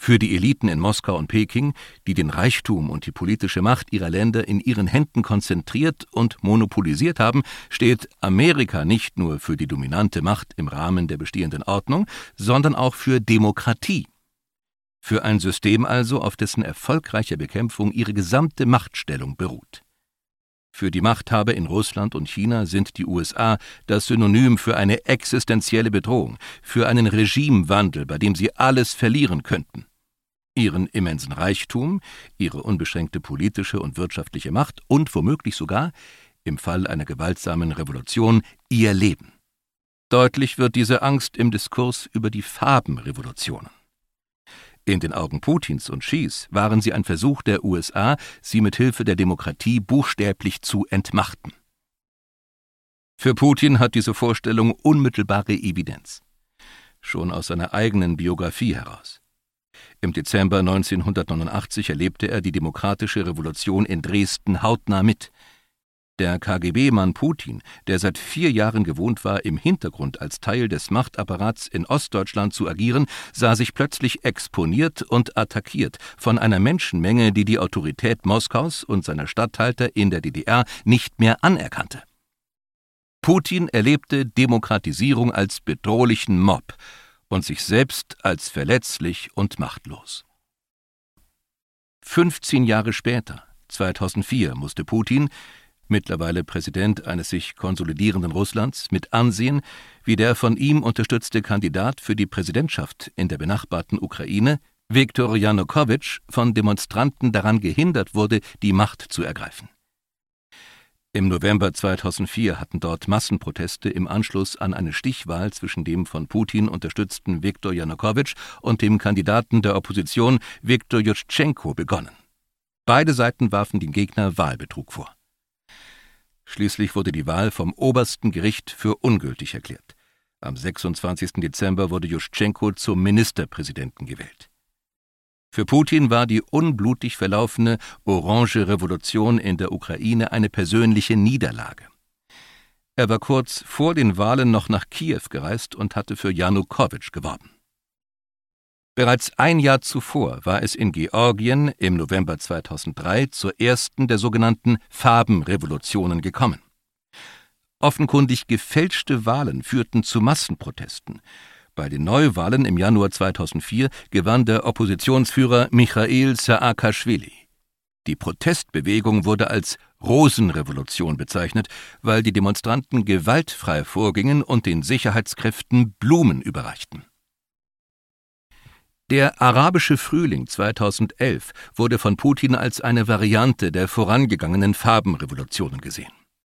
Für die Eliten in Moskau und Peking, die den Reichtum und die politische Macht ihrer Länder in ihren Händen konzentriert und monopolisiert haben, steht Amerika nicht nur für die dominante Macht im Rahmen der bestehenden Ordnung, sondern auch für Demokratie. Für ein System also, auf dessen erfolgreicher Bekämpfung ihre gesamte Machtstellung beruht. Für die Machthaber in Russland und China sind die USA das Synonym für eine existenzielle Bedrohung, für einen Regimewandel, bei dem sie alles verlieren könnten. Ihren immensen Reichtum, ihre unbeschränkte politische und wirtschaftliche Macht und womöglich sogar, im Fall einer gewaltsamen Revolution, ihr Leben. Deutlich wird diese Angst im Diskurs über die Farbenrevolutionen. In den Augen Putins und Xis waren sie ein Versuch der USA, sie mit Hilfe der Demokratie buchstäblich zu entmachten. Für Putin hat diese Vorstellung unmittelbare Evidenz. Schon aus seiner eigenen Biografie heraus. Im Dezember 1989 erlebte er die demokratische Revolution in Dresden hautnah mit. Der KGB-Mann Putin, der seit 4 Jahren gewohnt war, im Hintergrund als Teil des Machtapparats in Ostdeutschland zu agieren, sah sich plötzlich exponiert und attackiert von einer Menschenmenge, die die Autorität Moskaus und seiner Statthalter in der DDR nicht mehr anerkannte. Putin erlebte Demokratisierung als bedrohlichen Mob und sich selbst als verletzlich und machtlos. 15 Jahre später, 2004, musste Putin, mittlerweile Präsident eines sich konsolidierenden Russlands, mit ansehen, wie der von ihm unterstützte Kandidat für die Präsidentschaft in der benachbarten Ukraine, Viktor Janukowitsch, von Demonstranten daran gehindert wurde, die Macht zu ergreifen. Im November 2004 hatten dort Massenproteste im Anschluss an eine Stichwahl zwischen dem von Putin unterstützten Viktor Janukowitsch und dem Kandidaten der Opposition Viktor Juschtschenko begonnen. Beide Seiten warfen dem Gegner Wahlbetrug vor. Schließlich wurde die Wahl vom obersten Gericht für ungültig erklärt. Am 26. Dezember wurde Juschtschenko zum Ministerpräsidenten gewählt. Für Putin war die unblutig verlaufene Orange Revolution in der Ukraine eine persönliche Niederlage. Er war kurz vor den Wahlen noch nach Kiew gereist und hatte für Janukowitsch geworben. Bereits ein Jahr zuvor war es in Georgien im November 2003 zur ersten der sogenannten Farbenrevolutionen gekommen. Offenkundig gefälschte Wahlen führten zu Massenprotesten. Bei den Neuwahlen im Januar 2004 gewann der Oppositionsführer Michail Saakaschwili. Die Protestbewegung wurde als Rosenrevolution bezeichnet, weil die Demonstranten gewaltfrei vorgingen und den Sicherheitskräften Blumen überreichten. Der arabische Frühling 2011 wurde von Putin als eine Variante der vorangegangenen Farbenrevolutionen gesehen.